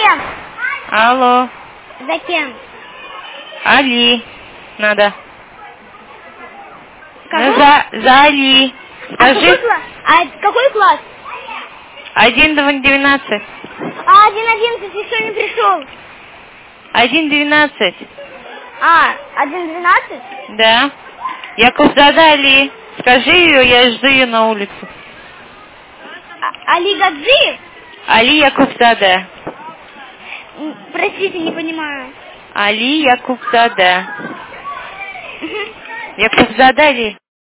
кем? Алло. За кем? Али. Надо. Какой? За Али. Скажи. Какой класс? 1-12. 1-11 еще не пришел. 1-12. 1-12? Да. Якубзада Али. Скажи ее, я жду ее на улице. Али Гаджиев? Али Якубзада. Простите, не понимаю. Али Якубзада. Якубзада Али.